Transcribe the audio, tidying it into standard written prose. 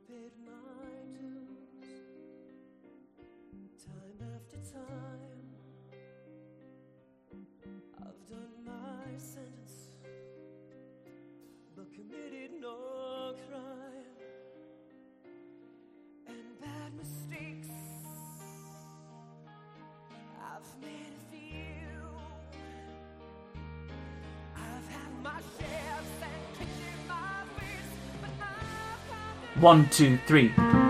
paid my dues time after time. I've done my sentence, but committed no crime. And bad mistakes, I've made a few. I've had my shares and kicked in my face, but I've come to 1, 2, 3.